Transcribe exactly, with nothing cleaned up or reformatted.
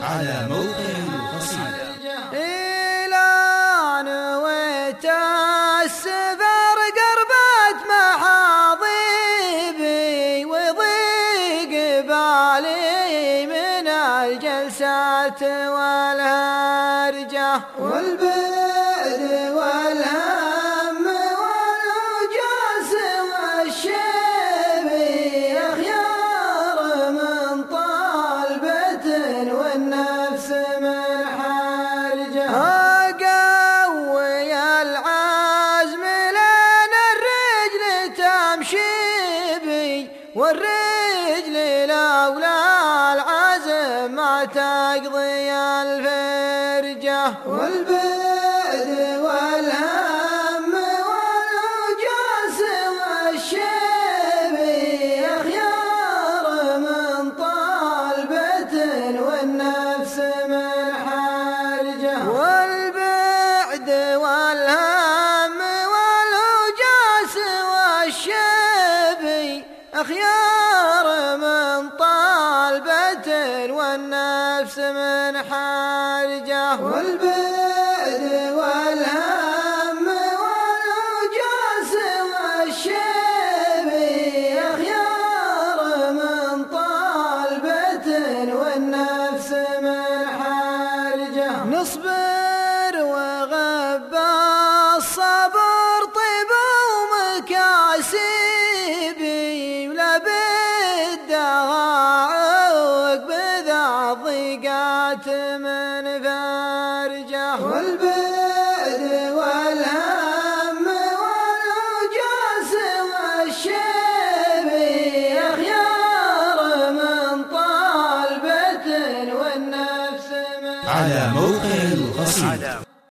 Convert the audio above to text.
على موقع القصيدة. إلى نويت السفر قربت محاضيبي وضيق بالي من الجلسات والهرجة والبعد والهم والوجاس والشيب أخيار من طالبة والنفس من حرجة. أقوي العزم لين الرجل تمشي بي والرجل لولا العزم ما تقضي الفرجة والبعد والهم والوجاس والشيب أخيار من طالبة والنفس من حرجة والبعد والهم والوجاس والشيب أخيار من طالبة والنفس من حرجة والبعد والهم والوجاس والشيب أخيار من طالبة والنفس من حرجة. نصبر وغبى الصبر طيب ومكاسبي ولا بالدعائق بذا الضيقات من فرجة والبعد والهم والوجاس والشيب أخيار من طالبة والنفس من على موقع القصيدة.